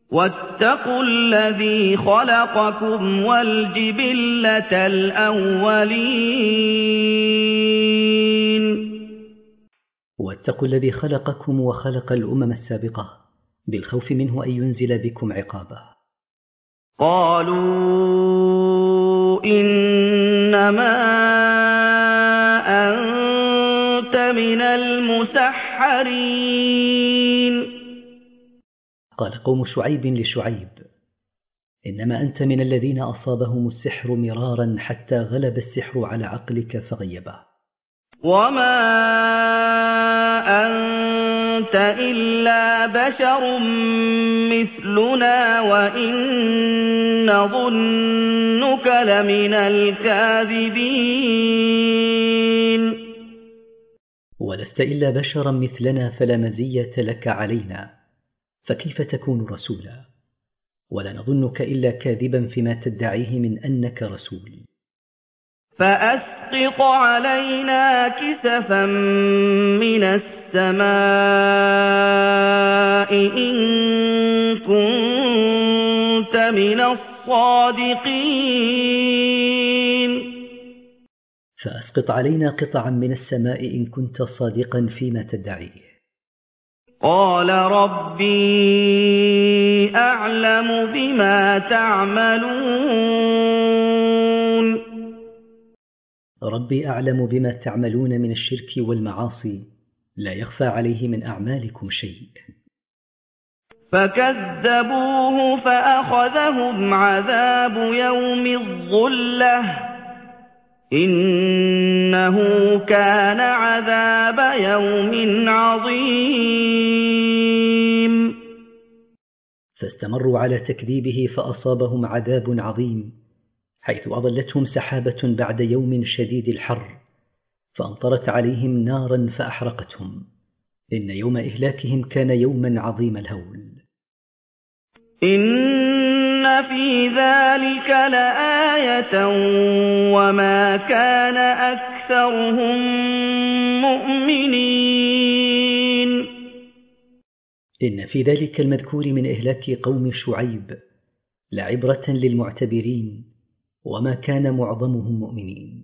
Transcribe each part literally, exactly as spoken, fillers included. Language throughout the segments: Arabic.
واتقوا الذي خلقكم والجبلة الأولين واتقوا الذي خلقكم وخلق الأمم السابقة بالخوف منه أن ينزل بكم عقابه. قالوا إنما أنت من المسحرين. قال قوم شعيب لشعيب: إنما أنت من الذين أصابهم السحر مرارا حتى غلب السحر على عقلك فغيبه. وما أنت إلا بشر مثلنا وإن نظنك لمن الكاذبين. ولست إلا بشرا مثلنا فلا مزية لك علينا، فكيف تكون رسولا؟ ولا نظنك إلا كاذبا فيما تدعيه من أنك رسول. فأسقط علينا كسفا من السماء إن كنت من الصادقين. فأسقط علينا قطعا من السماء إن كنت صادقا فيما تدعيه. قال ربي أعلم بما تعملون. ربي أعلم بما تعملون من الشرك والمعاصي، لا يخفى عليه من أعمالكم شيء. فكذبوه فأخذهم عذاب يوم الظلة إنه كان عذاب يوم عظيم. فاستمروا على تكذيبه فأصابهم عذاب عظيم، حيث أظلتهم سحابة بعد يوم شديد الحر فأمطرت عليهم نارا فأحرقتهم. إن يوم إهلاكهم كان يوما عظيم الهول. إن في ذلك لآية وما كان أكثرهم مؤمنين. إن في ذلك المذكور من إهلاك قوم شعيب لعبرة للمعتبرين، وما كان معظمهم مؤمنين.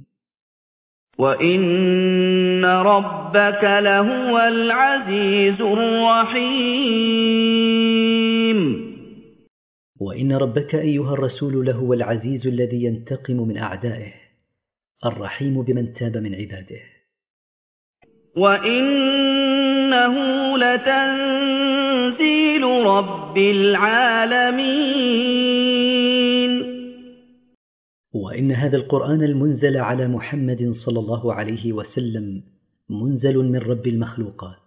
وإن ربك لهو العزيز الرحيم. وإن ربك أيها الرسول لهو العزيز الذي ينتقم من أعدائه، الرحيم بمن تاب من عباده. وإنه لتنزيل رب العالمين. وإن هذا القرآن المنزل على محمد صلى الله عليه وسلم منزل من رب المخلوقات.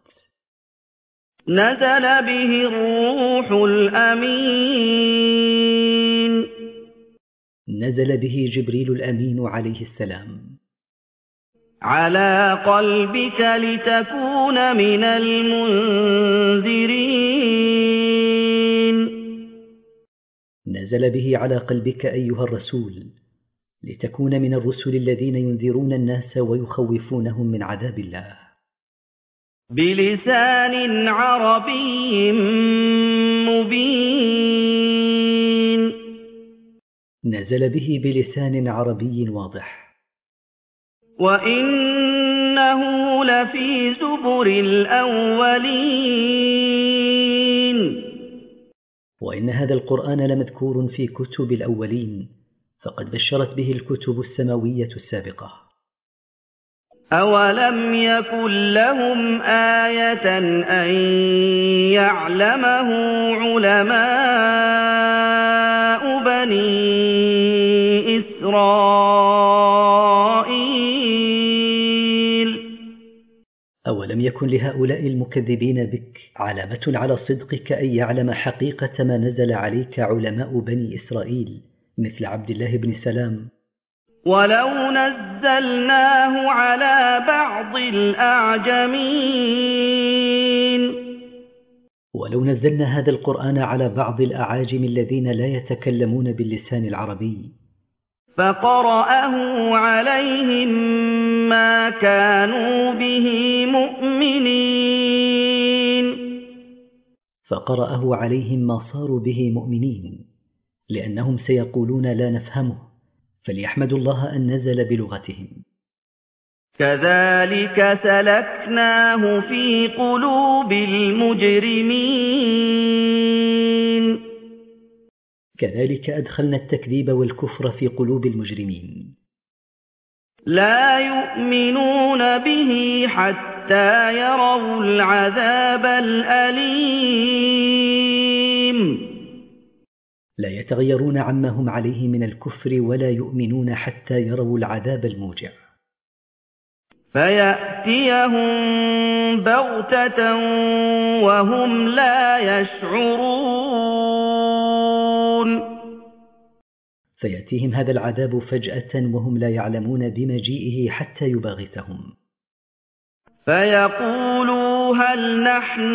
نزل به الروح الأمين. نزل به جبريل الأمين عليه السلام على قلبك لتكون من المنذرين. نزل به على قلبك أيها الرسول لتكون من الرسل الذين ينذرون الناس ويخوفونهم من عذاب الله. بلسان عربي مبين. نزل به بلسان عربي واضح. وإنه لفي زبر الأولين. وإن هذا القرآن لمذكور في كتب الأولين، فقد بشرت به الكتب السماوية السابقة. أولم يكن لهم آية أن يعلمه علماء بني إسرائيل. أولم يكن لهؤلاء المكذبين بك علامة على صدقك أن يعلم حقيقة ما نزل عليك علماء بني إسرائيل مثل عبد الله بن سلام؟ ولو نزلناه على بعض الأعجمين. ولو نزلنا هذا القرآن على بعض الأعاجم الذين لا يتكلمون باللسان العربي فقرأه عليهم ما كانوا به مؤمنين. فقرأه عليهم ما صاروا به مؤمنين، لأنهم سيقولون لا نفهمه، فليحمدوا الله أن نزل بلغتهم. كذلك سلكناه في قلوب المجرمين. كذلك أدخلنا التكذيب والكفر في قلوب المجرمين. لا يؤمنون به حتى يروا العذاب الأليم. لا يتغيرون عما هم عليه من الكفر ولا يؤمنون حتى يروا العذاب الموجع. فيأتيهم بغتة وهم لا يشعرون. فيأتيهم هذا العذاب فجأة وهم لا يعلمون بمجيئه حتى يباغتهم. فيقولوا هل نحن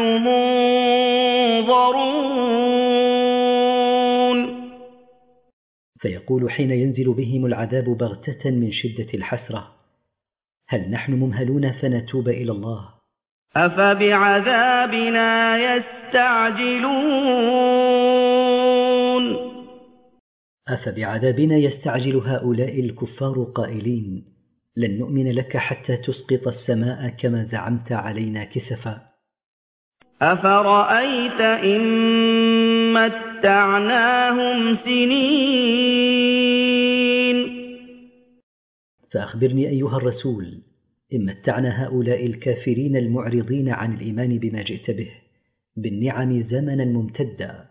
منظرون. فيقول حين ينزل بهم العذاب بغتة من شدة الحسرة: هل نحن ممهلون فنتوب إلى الله؟ أفبعذابنا يستعجلون. أفبعذابنا يستعجل هؤلاء الكفار قائلين: لن نؤمن لك حتى تسقط السماء كما زعمت علينا كسفا. أفرأيت إن متعناهم سنين. فأخبرني أيها الرسول، إن متعنا هؤلاء الكافرين المعرضين عن الإيمان بما جئت به بالنعم زمنا ممتدا،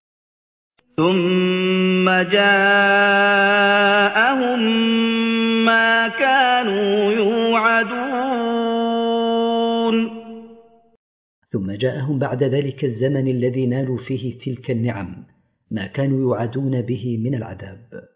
ثم جاءهم ما كانوا يوعدون. ثم جاءهم بعد ذلك الزمن الذي نالوا فيه تلك النعم ما كانوا يوعدون به من العذاب.